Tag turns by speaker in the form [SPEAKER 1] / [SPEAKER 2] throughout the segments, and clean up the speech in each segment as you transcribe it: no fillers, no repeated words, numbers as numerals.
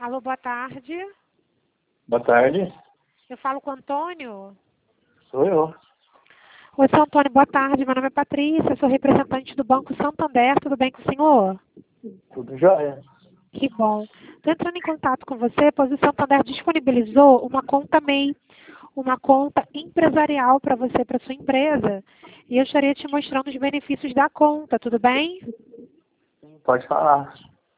[SPEAKER 1] Alô, boa tarde.
[SPEAKER 2] Boa tarde,
[SPEAKER 1] Eu falo com o Antônio.
[SPEAKER 2] sou eu.
[SPEAKER 1] Oi, seu Antônio, boa tarde. Meu nome é Patrícia, sou representante do Banco Santander. Tudo bem com o senhor?
[SPEAKER 2] Tudo jóia.
[SPEAKER 1] Que bom. Estou entrando em contato com você, pois o Santander disponibilizou uma conta MEI, uma conta empresarial para você, para sua empresa. E eu estaria te mostrando os benefícios da conta, tudo bem?
[SPEAKER 2] Pode falar.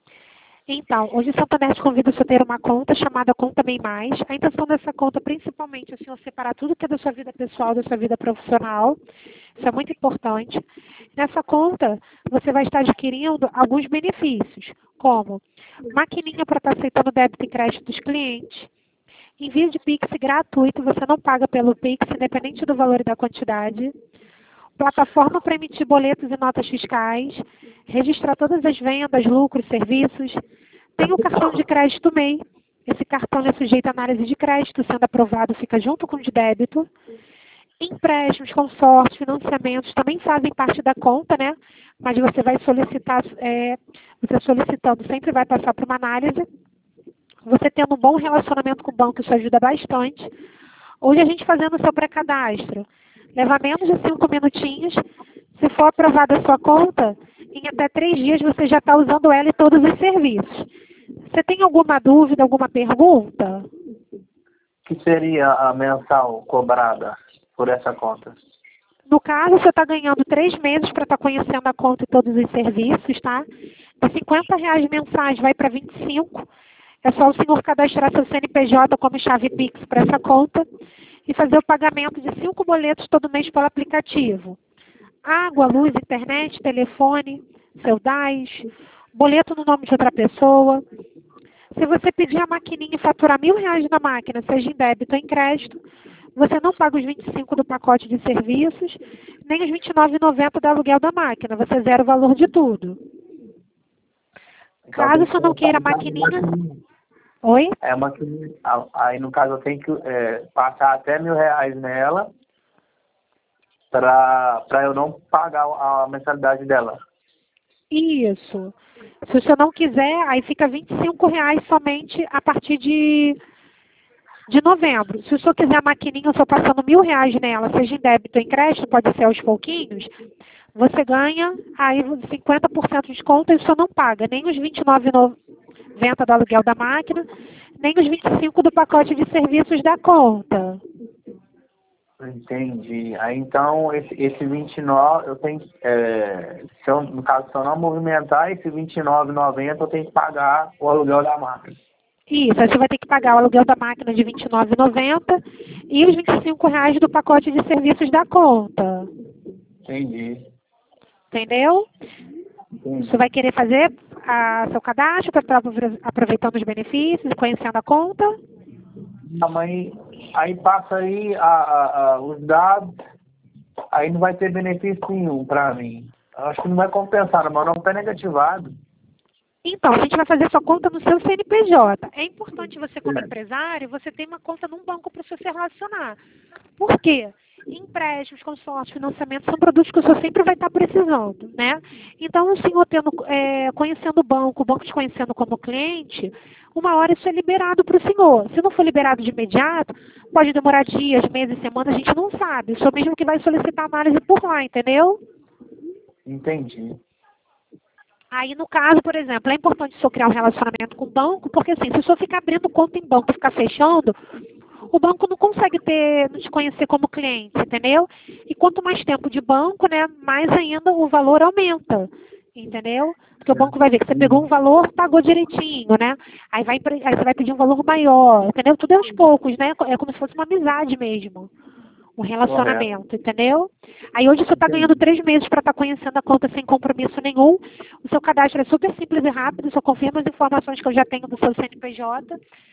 [SPEAKER 1] Então, hoje o Santander te convida a ter uma conta chamada Conta Bem Mais. A intenção dessa conta, principalmente, é o senhor separar tudo que é da sua vida pessoal, da sua vida profissional. Isso é muito importante. Nessa conta, você vai estar adquirindo alguns benefícios, como maquininha para estar aceitando débito e crédito dos clientes, envio de Pix gratuito, você não paga pelo Pix, independente do valor e da quantidade, plataforma para emitir boletos e notas fiscais, registrar todas as vendas, lucros, serviços. Tem o cartão de crédito MEI. Esse cartão é sujeito à análise de crédito, sendo aprovado, fica junto com o de débito. Empréstimos, consórcios, financiamentos também fazem parte da conta, né? Mas você vai solicitar, você solicitando sempre vai passar por uma análise. Você tendo um bom relacionamento com o banco, isso ajuda bastante. Hoje a gente fazendo o seu pré-cadastro. Leva menos de 5 minutinhos. Se for aprovada a sua conta, em até 3 dias você já está usando ela e todos os serviços. Você tem alguma dúvida, alguma pergunta?
[SPEAKER 2] Que seria a mensal cobrada por essa conta?
[SPEAKER 1] No caso, você está ganhando 3 meses para estar conhecendo a conta e todos os serviços, tá? De R$ 50 mensais vai para 25. É só o senhor cadastrar seu CNPJ como chave Pix para essa conta e fazer o pagamento de 5 boletos todo mês pelo aplicativo. Água, luz, internet, telefone, seu DAS, boleto no nome de outra pessoa. Se você pedir a maquininha e faturar R$ 1.000 na máquina, seja em débito ou em crédito, você não paga os 25 do pacote de serviços, nem os R$ 29,90 do aluguel da máquina. Você zera o valor de tudo.
[SPEAKER 2] Então,
[SPEAKER 1] Caso
[SPEAKER 2] tem
[SPEAKER 1] você
[SPEAKER 2] que
[SPEAKER 1] não queira a
[SPEAKER 2] pagar
[SPEAKER 1] maquininha...
[SPEAKER 2] maquininha.
[SPEAKER 1] Oi?
[SPEAKER 2] É maquininha. Aí, no caso, eu tenho que passar até R$ 1.000 nela para eu não pagar a mensalidade dela.
[SPEAKER 1] Isso. Se o senhor não quiser, aí fica R$ 25 somente a partir de novembro. Se o senhor quiser a maquininha, eu estou passando R$ 1.000 nela, seja em débito ou em crédito, pode ser aos pouquinhos, você ganha aí 50% de desconto e o senhor não paga nem os R$ 29,90 do aluguel da máquina, nem os 25 do pacote de serviços da conta.
[SPEAKER 2] Entendi. Aí, então, esse 29, eu tenho, no caso, se eu não movimentar, esse 29,90 eu tenho que pagar o aluguel da máquina.
[SPEAKER 1] Isso, aí você vai ter que pagar o aluguel da máquina de R$ 29,90 e os R$ 25 do pacote de serviços da conta.
[SPEAKER 2] Entendi.
[SPEAKER 1] Entendeu?
[SPEAKER 2] Entendi.
[SPEAKER 1] Você vai querer fazer seu cadastro para estar aproveitando os benefícios e conhecendo a conta?
[SPEAKER 2] A mãe, aí passa aí os dados, aí não vai ter benefício nenhum para mim. Eu acho que não vai compensar, meu nome está negativado.
[SPEAKER 1] Então, a gente vai fazer sua conta no seu CNPJ. É importante você, como empresário, você ter uma conta num banco para você se relacionar. Por quê? Empréstimos, consórcios, financiamentos são produtos que o senhor sempre vai estar precisando, né? Então, o senhor conhecendo o banco te conhecendo como cliente, uma hora isso é liberado para o senhor. Se não for liberado de imediato, pode demorar dias, meses, semanas, a gente não sabe. O senhor mesmo que vai solicitar análise por lá, entendeu?
[SPEAKER 2] Entendi.
[SPEAKER 1] Aí, no caso, por exemplo, é importante o senhor criar um relacionamento com o banco, porque assim, se o senhor ficar abrindo conta em banco e ficar fechando, o banco não consegue te conhecer como cliente, entendeu? E quanto mais tempo de banco, né, mais ainda o valor aumenta, entendeu? Porque o banco vai ver que você pegou um valor, pagou direitinho, né? Aí você vai pedir um valor maior, entendeu? Tudo é aos poucos, né? É como se fosse uma amizade mesmo. Um relacionamento, entendeu? Aí hoje você está ganhando 3 meses para estar conhecendo a conta sem compromisso nenhum. O seu cadastro é super simples e rápido, só confirma as informações que eu já tenho do seu CNPJ.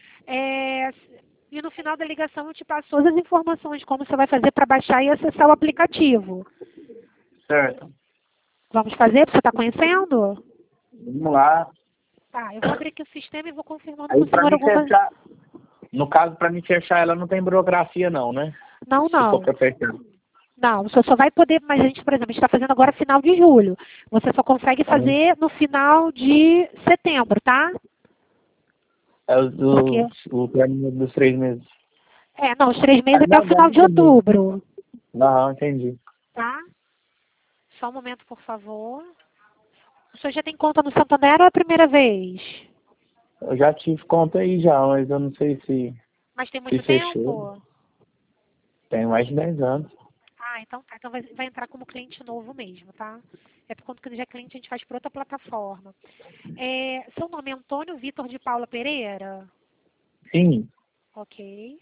[SPEAKER 1] E no final da ligação eu te passo todas as informações, como você vai fazer para baixar e acessar o aplicativo.
[SPEAKER 2] Certo.
[SPEAKER 1] Vamos fazer? Você está conhecendo?
[SPEAKER 2] Vamos lá.
[SPEAKER 1] Tá, eu vou abrir aqui o sistema e vou confirmando
[SPEAKER 2] Aí,
[SPEAKER 1] com o senhor algumas...
[SPEAKER 2] fechar, no caso, para mim fechar ela não tem burocracia não, né?
[SPEAKER 1] Não,
[SPEAKER 2] Se for
[SPEAKER 1] não.
[SPEAKER 2] para fechar.
[SPEAKER 1] Não, o senhor só vai poder, mas a gente, por exemplo, a gente está fazendo agora final de julho. Você só consegue fazer no final de setembro, tá?
[SPEAKER 2] É
[SPEAKER 1] Porque,
[SPEAKER 2] o término dos 3 meses.
[SPEAKER 1] não, os 3 meses até
[SPEAKER 2] Não,
[SPEAKER 1] o final de
[SPEAKER 2] entendi.
[SPEAKER 1] outubro,
[SPEAKER 2] Não, entendi.
[SPEAKER 1] tá? Só um momento, por favor. O senhor já tem conta no Santander ou é a primeira vez?
[SPEAKER 2] Eu já tive conta aí já, mas eu não sei
[SPEAKER 1] Mas tem
[SPEAKER 2] se
[SPEAKER 1] muito
[SPEAKER 2] fechou.
[SPEAKER 1] tempo?
[SPEAKER 2] Tem mais de 10 anos.
[SPEAKER 1] Ah, então tá. Então vai entrar como cliente novo mesmo, tá? É por conta que já é cliente, a gente faz por outra plataforma. Seu nome é Antônio Vitor de Paula Pereira?
[SPEAKER 2] Sim,
[SPEAKER 1] Ok.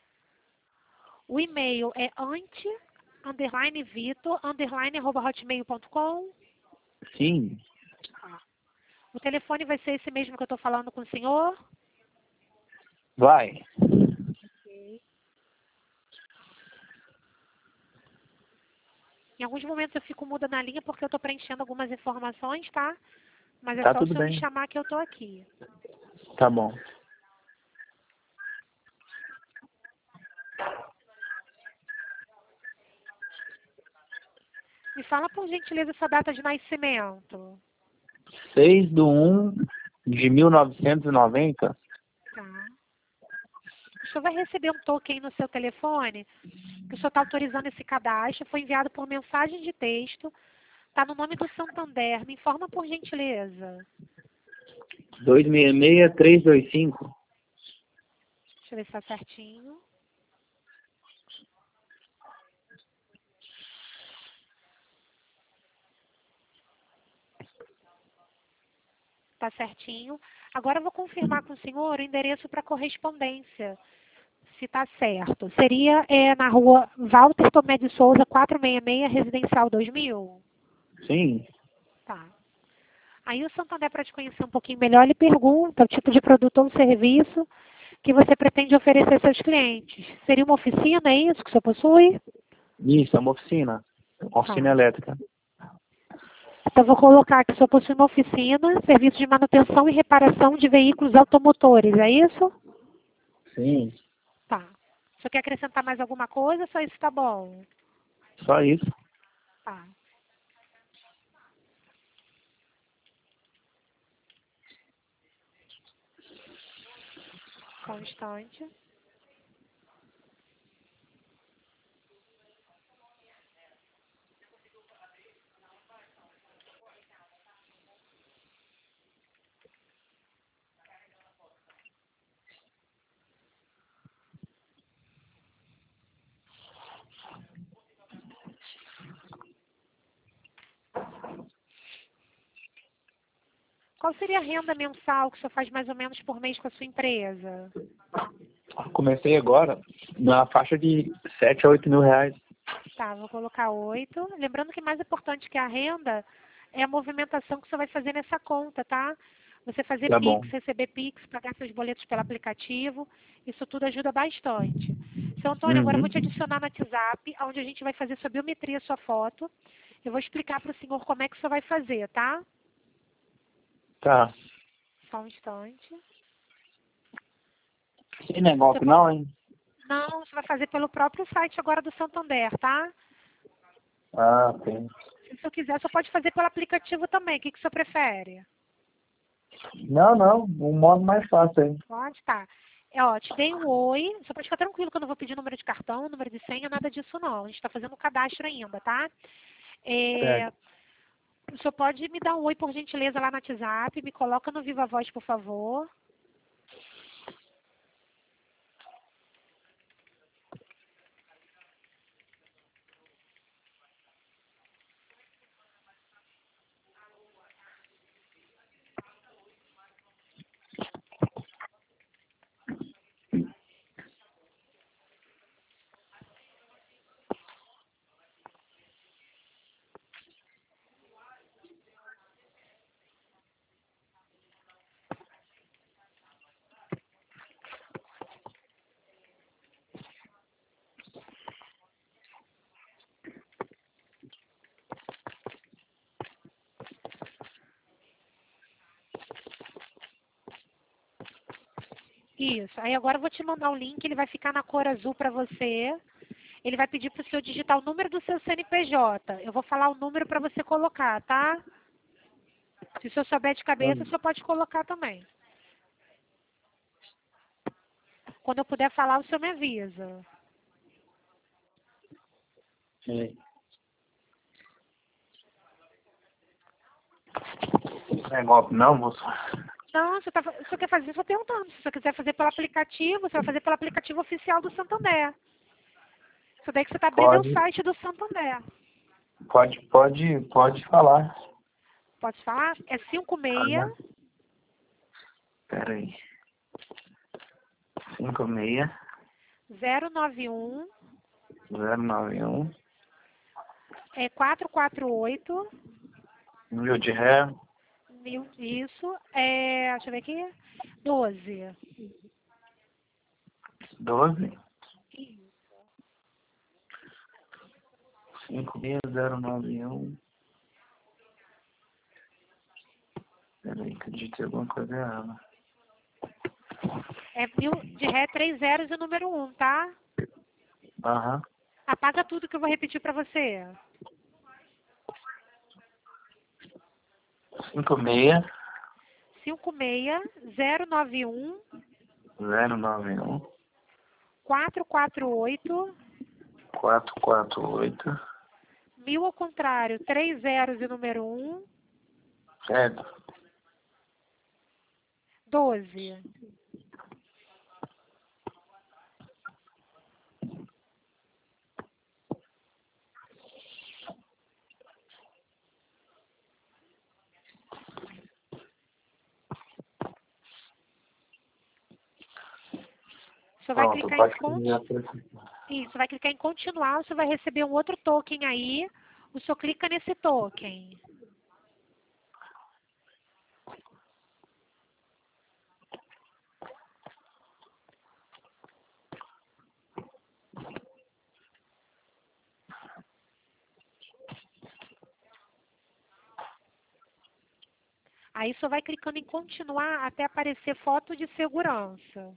[SPEAKER 1] O e-mail é ante_vitor_hotmail.com.
[SPEAKER 2] sim.
[SPEAKER 1] O telefone vai ser esse mesmo que eu estou falando com o senhor?
[SPEAKER 2] Vai.
[SPEAKER 1] Ok. Em alguns momentos eu fico muda na linha porque eu estou preenchendo algumas informações, tá? Mas é
[SPEAKER 2] Tá
[SPEAKER 1] só o
[SPEAKER 2] tudo
[SPEAKER 1] senhor me
[SPEAKER 2] bem.
[SPEAKER 1] chamar que eu estou aqui.
[SPEAKER 2] Tá bom.
[SPEAKER 1] Me fala, por gentileza, sua data de nascimento.
[SPEAKER 2] 6/1/1990.
[SPEAKER 1] Tá. O senhor vai receber um token no seu telefone, que o senhor está autorizando esse cadastro, foi enviado por mensagem de texto, está no nome do Santander. Me informa, por gentileza.
[SPEAKER 2] 266325.
[SPEAKER 1] Deixa eu ver se está certinho. Está certinho. Agora eu vou confirmar com o senhor o endereço para correspondência, se está certo. Seria na rua Walter Tomé de Souza, 466, Residencial 2000?
[SPEAKER 2] Sim.
[SPEAKER 1] Tá. Aí o Santander, para te conhecer um pouquinho melhor, ele pergunta o tipo de produto ou serviço que você pretende oferecer aos seus clientes. Seria uma oficina, é isso que o senhor possui?
[SPEAKER 2] Isso, é uma oficina. Uma oficina
[SPEAKER 1] Tá.
[SPEAKER 2] elétrica.
[SPEAKER 1] Então, vou colocar que o senhor possui uma oficina, serviço de manutenção e reparação de veículos automotores, é isso?
[SPEAKER 2] Sim.
[SPEAKER 1] Tá. O senhor quer acrescentar mais alguma coisa? Só isso tá bom?
[SPEAKER 2] Só isso.
[SPEAKER 1] Tá. Só um instante. Qual seria a renda mensal que o senhor faz mais ou menos por mês com a sua empresa?
[SPEAKER 2] Comecei agora na faixa de 7 a 8 mil reais.
[SPEAKER 1] Tá, vou colocar 8. Lembrando que mais importante que a renda é a movimentação que você vai fazer nessa conta, tá? Você fazer
[SPEAKER 2] Tá bom.
[SPEAKER 1] Pix, receber Pix, pagar seus boletos pelo aplicativo, isso tudo ajuda bastante. Seu Antônio, agora eu vou
[SPEAKER 2] Uhum.
[SPEAKER 1] te adicionar no WhatsApp, onde a gente vai fazer sua biometria, sua foto. Eu vou explicar para o senhor como é que o senhor vai fazer, tá?
[SPEAKER 2] Tá.
[SPEAKER 1] Só um instante.
[SPEAKER 2] Sem negócio
[SPEAKER 1] Você pode...
[SPEAKER 2] não, hein?
[SPEAKER 1] Não, você vai fazer pelo próprio site agora do Santander, tá?
[SPEAKER 2] Ah, ok.
[SPEAKER 1] Se o senhor quiser, você pode fazer pelo aplicativo também. O que o senhor prefere?
[SPEAKER 2] Não, não. O modo mais fácil aí.
[SPEAKER 1] Pode, tá. Te dei um oi. Você pode ficar tranquilo que eu não vou pedir número de cartão, número de senha, nada disso não. A gente está fazendo o cadastro ainda, tá? É,
[SPEAKER 2] Certo.
[SPEAKER 1] o senhor pode me dar um oi, por gentileza, lá no WhatsApp. Me coloca no Viva Voz, por favor. Isso. Aí agora eu vou te mandar o link. Ele vai ficar na cor azul para você. Ele vai pedir para o senhor digitar o número do seu CNPJ. Eu vou falar o número para você colocar, tá? Se o senhor souber de cabeça, o senhor pode colocar também. Quando eu puder falar, o senhor me avisa.
[SPEAKER 2] Sim. Não é golpe não, moço?
[SPEAKER 1] Não, o senhor quer fazer, só perguntando. Se o senhor quiser fazer pelo aplicativo, você vai fazer pelo aplicativo oficial do Santander. Isso daí que você está abrindo é o site do Santander.
[SPEAKER 2] Pode falar.
[SPEAKER 1] Pode falar? É 56...
[SPEAKER 2] Pera aí. 56
[SPEAKER 1] 091
[SPEAKER 2] 091
[SPEAKER 1] 448
[SPEAKER 2] mil de ré.
[SPEAKER 1] isso, deixa eu ver aqui, 12.
[SPEAKER 2] 12 56091. Peraí, que eu digitei alguma coisa errada.
[SPEAKER 1] É mil de ré, 3 zeros e o número 1, tá?
[SPEAKER 2] Aham.
[SPEAKER 1] Apaga tudo que eu vou repetir pra você.
[SPEAKER 2] 56
[SPEAKER 1] 091
[SPEAKER 2] 091
[SPEAKER 1] 448
[SPEAKER 2] 448.
[SPEAKER 1] 1000 ao contrário, 3 zeros e o número 1,
[SPEAKER 2] Certo.
[SPEAKER 1] 12. Você vai
[SPEAKER 2] Pronto,
[SPEAKER 1] clicar
[SPEAKER 2] pode
[SPEAKER 1] em
[SPEAKER 2] continuar.
[SPEAKER 1] isso, vai clicar em continuar, você vai receber um outro token aí. O senhor clica nesse token. Aí só vai clicando em continuar até aparecer foto de segurança.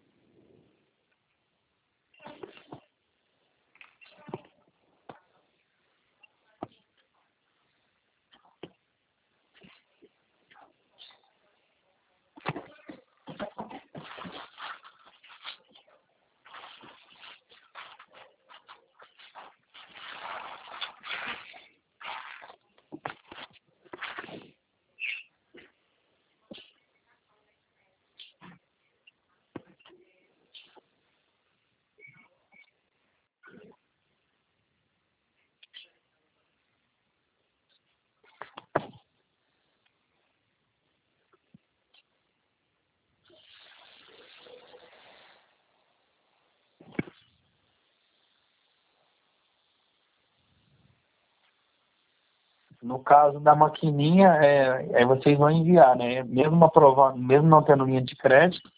[SPEAKER 2] No caso da maquininha, vocês vão enviar, né? Mesmo aprovando, mesmo não tendo linha de crédito,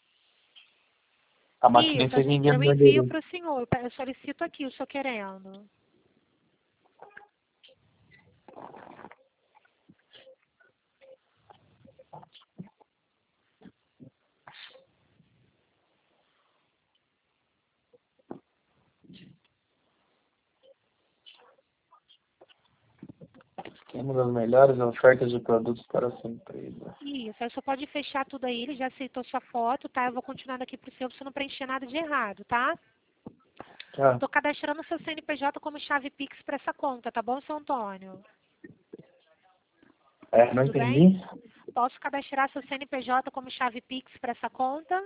[SPEAKER 2] a maquininha
[SPEAKER 1] Isso,
[SPEAKER 2] vocês enviam
[SPEAKER 1] eu
[SPEAKER 2] no
[SPEAKER 1] envio
[SPEAKER 2] endereço.
[SPEAKER 1] para o senhor. Eu solicito aqui, o senhor querendo.
[SPEAKER 2] Temos as melhores ofertas de produtos para sua empresa.
[SPEAKER 1] Isso, aí o senhor pode fechar tudo aí, ele já aceitou sua foto, tá? Eu vou continuar aqui pro senhor pra você não preencher nada de errado, tá?
[SPEAKER 2] Tá.
[SPEAKER 1] Estou cadastrando o seu CNPJ como chave Pix para essa conta, tá bom, seu Antônio?
[SPEAKER 2] Não
[SPEAKER 1] Tudo
[SPEAKER 2] entendi?
[SPEAKER 1] bem? Posso cadastrar seu CNPJ como chave Pix para essa conta?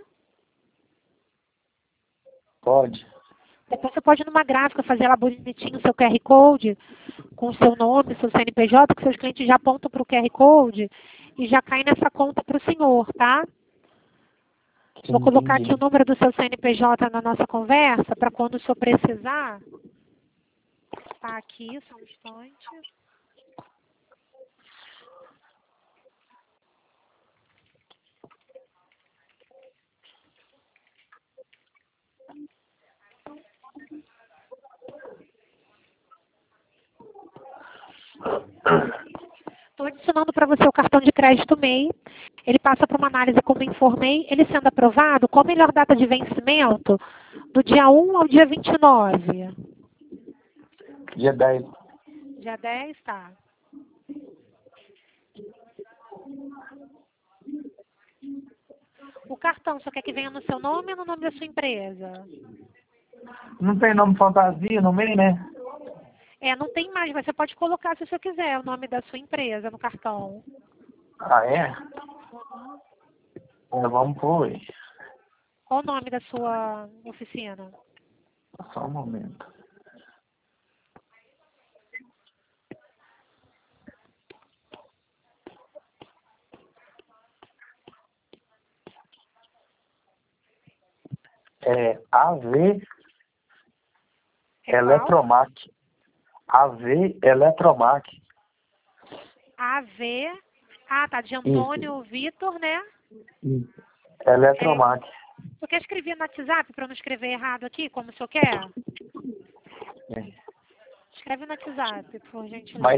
[SPEAKER 2] Pode.
[SPEAKER 1] Depois você pode ir numa gráfica, fazer lá bonitinho o seu QR Code, com o seu nome, seu CNPJ, que seus clientes já apontam para o QR Code e já caem nessa conta para o senhor, tá?
[SPEAKER 2] Sim,
[SPEAKER 1] Vou colocar aqui o
[SPEAKER 2] entendi.
[SPEAKER 1] número do seu CNPJ na nossa conversa, para quando o senhor precisar. Tá aqui, só um instante. Estou adicionando para você o cartão de crédito MEI. Ele passa por uma análise, como informei. Ele sendo aprovado, qual a melhor data de vencimento? Do dia 1 ao dia 29.
[SPEAKER 2] Dia 10.
[SPEAKER 1] Dia 10, tá. cartão, só quer que venha no seu nome ou no nome da sua empresa?
[SPEAKER 2] Não tem nome fantasia no meio, né?
[SPEAKER 1] Não tem mais, mas você pode colocar se você quiser o nome da sua empresa no cartão.
[SPEAKER 2] Ah, é? Vamos pôr aí.
[SPEAKER 1] Qual o nome da sua oficina?
[SPEAKER 2] Só um momento. É AV Eletromac. AV Eletromac.
[SPEAKER 1] AV. Ah, tá, de Antônio Vitor, né?
[SPEAKER 2] Eletromac.
[SPEAKER 1] Você quer escrever no WhatsApp para eu não escrever errado aqui, como o senhor quer? Escreve no WhatsApp, por gentileza.
[SPEAKER 2] Mas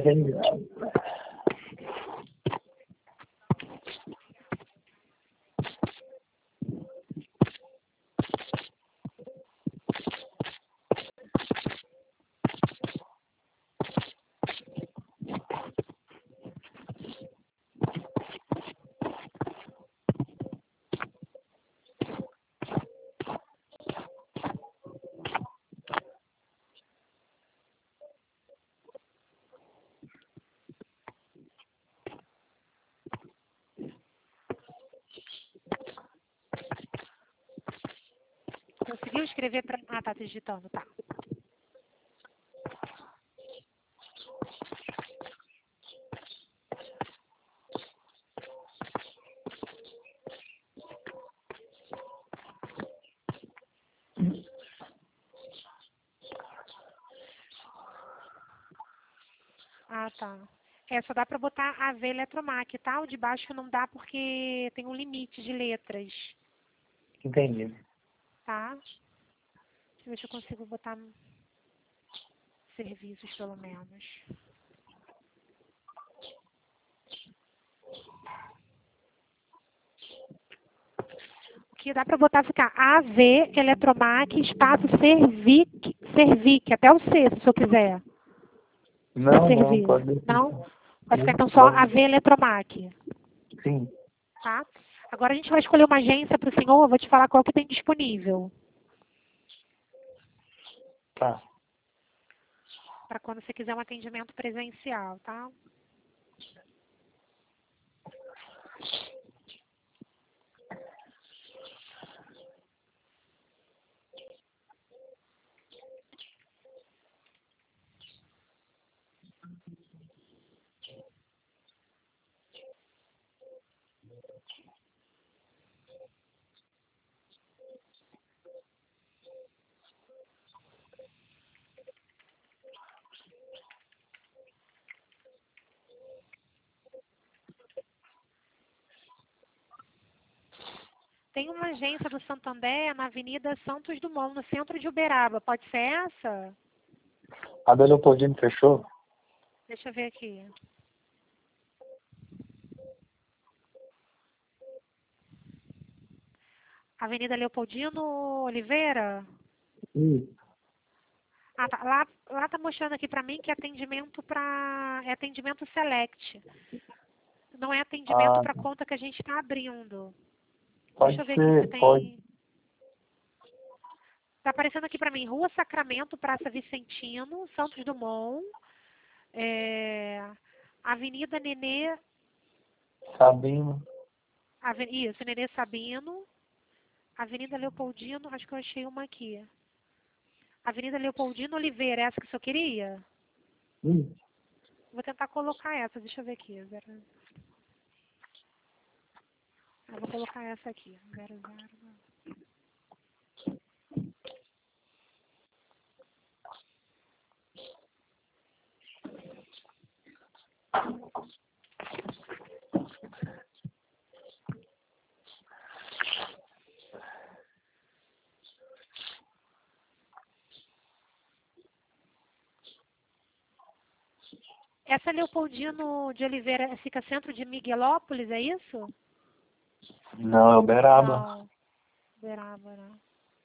[SPEAKER 1] Conseguiu escrever para... Ah, tá digitando, tá. Ah, tá. Só dá para botar AV Eletromac, tá? O de baixo não dá porque tem um limite de letras,
[SPEAKER 2] entendi.
[SPEAKER 1] tá? Deixa eu ver se eu consigo botar serviços, pelo menos. O que dá para botar ficar AV Eletromac, espaço Servic, até o C, se eu quiser.
[SPEAKER 2] Não, pode.
[SPEAKER 1] Não? Vai ficar então só AV Eletromac.
[SPEAKER 2] Sim.
[SPEAKER 1] Tá? Agora a gente vai escolher uma agência para o senhor, eu vou te falar qual que tem disponível.
[SPEAKER 2] Tá.
[SPEAKER 1] Para quando você quiser um atendimento presencial, tá? Tem uma agência do Santander na Avenida Santos Dumont, no centro de Uberaba. Pode ser essa?
[SPEAKER 2] A da Leopoldino fechou?
[SPEAKER 1] Deixa eu ver aqui. Avenida Leopoldino Oliveira? Ah, tá. Lá tá mostrando aqui para mim que é atendimento é atendimento select. Não é atendimento para conta que a gente está abrindo.
[SPEAKER 2] Pode
[SPEAKER 1] Deixa eu ver aqui se
[SPEAKER 2] ser,
[SPEAKER 1] tem...
[SPEAKER 2] pode.
[SPEAKER 1] Tá aparecendo aqui para mim, Rua Sacramento, Praça Vicentino, Santos Dumont, Avenida Nenê...
[SPEAKER 2] Sabino.
[SPEAKER 1] Isso, Nenê Sabino, Avenida Leopoldino, acho que eu achei uma aqui. Avenida Leopoldino Oliveira, essa que o senhor queria? Vou tentar colocar essa, deixa eu ver aqui. Eu vou colocar essa aqui, 00. Essa Leopoldino de Oliveira fica centro de Miguelópolis, é isso?
[SPEAKER 2] Não, é Uberaba.
[SPEAKER 1] Não, Uberaba, né?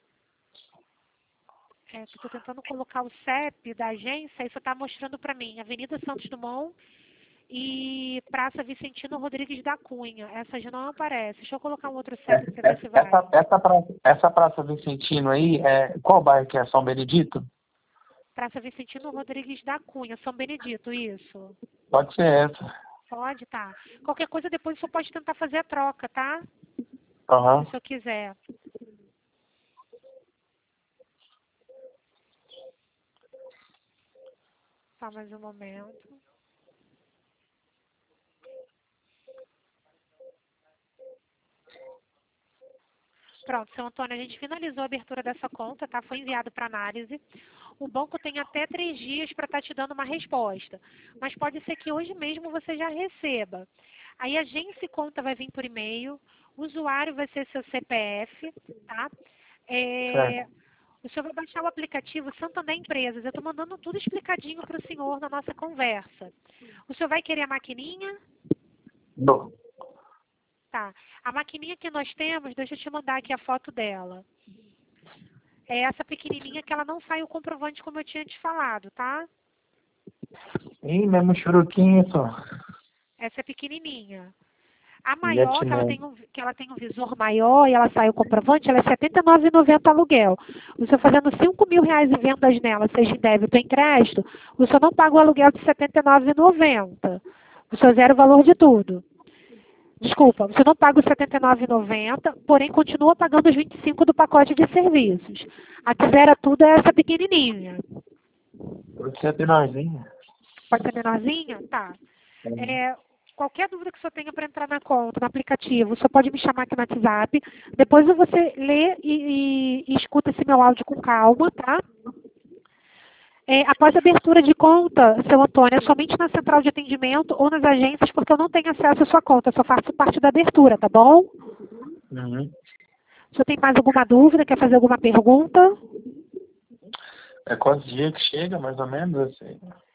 [SPEAKER 1] Estou tentando colocar o CEP da agência e só está mostrando para mim Avenida Santos Dumont e Praça Vicentino Rodrigues da Cunha. Essa já não aparece. Deixa eu colocar um outro CEP para ver se vai.
[SPEAKER 2] Essa Praça Vicentino aí, qual bairro que é? São Benedito?
[SPEAKER 1] Praça Vicentino Rodrigues da Cunha, São Benedito, isso.
[SPEAKER 2] Pode ser essa.
[SPEAKER 1] Pode, tá. Qualquer coisa depois o senhor pode tentar fazer a troca, tá?
[SPEAKER 2] Aham.
[SPEAKER 1] Se o senhor quiser. Só mais um momento. Pronto, seu Antônio, a gente finalizou a abertura dessa conta, tá? Foi enviado para análise. O banco tem até 3 dias para estar te dando uma resposta. Mas pode ser que hoje mesmo você já receba. Aí a agência conta vai vir por e-mail, o usuário vai ser seu CPF, tá? O senhor vai baixar o aplicativo Santander Empresas. Eu estou mandando tudo explicadinho para o senhor na nossa conversa. O senhor vai querer a maquininha?
[SPEAKER 2] Não.
[SPEAKER 1] Tá. A maquininha que nós temos, deixa eu te mandar aqui a foto dela. É essa pequenininha que ela não sai o comprovante como eu tinha te falado, tá?
[SPEAKER 2] Ih, mesmo churuquinho só.
[SPEAKER 1] Essa é pequenininha. A maior, que ela tem um visor maior e ela sai o comprovante, ela é R$ 79,90 aluguel. O senhor fazendo R$ 5.000 em vendas nela, seja em débito ou em crédito, o senhor não paga o aluguel de R$ 79,90. O senhor zera o valor de tudo. Desculpa, você não paga os R$ 79,90, porém continua pagando os 25 do pacote de serviços. A que zera tudo é essa pequenininha.
[SPEAKER 2] Pode ser menorzinha.
[SPEAKER 1] Pode ser menorzinha? Tá. Qualquer dúvida que o senhor tenha para entrar na conta, no aplicativo, o senhor pode me chamar aqui no WhatsApp. Depois você lê e escuta esse meu áudio com calma, tá? Após a abertura de conta, seu Antônio, é somente na central de atendimento ou nas agências, porque eu não tenho acesso à sua conta, eu só faço parte da abertura, tá bom?
[SPEAKER 2] Uhum.
[SPEAKER 1] O senhor tem mais alguma dúvida? Quer fazer alguma pergunta?
[SPEAKER 2] Quantos dias que chega, mais ou menos, assim?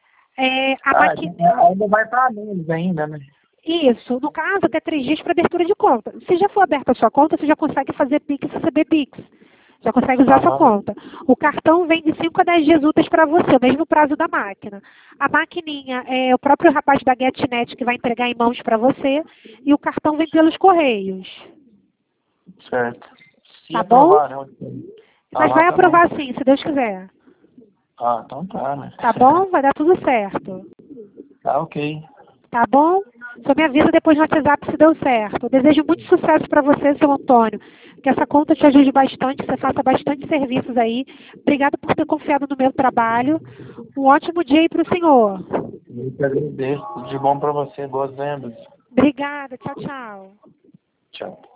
[SPEAKER 1] Ainda
[SPEAKER 2] vai para menos ainda, né?
[SPEAKER 1] Isso, no caso, até 3 dias para abertura de conta. Se já for aberta a sua conta, você já consegue fazer Pix e receber Pix. Já consegue usar a sua conta. O cartão vem de 5 a 10 dias úteis para você, o mesmo prazo da máquina. A maquininha é o próprio rapaz da GetNet que vai entregar em mãos para você e o cartão vem pelos correios.
[SPEAKER 2] Certo.
[SPEAKER 1] Tá bom? Mas vai aprovar sim, se Deus quiser.
[SPEAKER 2] Ah, então tá, né?
[SPEAKER 1] Tá bom? Vai dar tudo certo.
[SPEAKER 2] Tá ok.
[SPEAKER 1] Tá bom? Só me avisa depois no WhatsApp se deu certo. Eu desejo muito sucesso para você, seu Antônio. Que essa conta te ajude bastante, que você faça bastante serviços aí. Obrigada por ter confiado no meu trabalho. Um ótimo dia aí para o senhor.
[SPEAKER 2] Eu que agradeço. Tudo de bom para você. Boas vendas.
[SPEAKER 1] Obrigada. Tchau, tchau.
[SPEAKER 2] Tchau.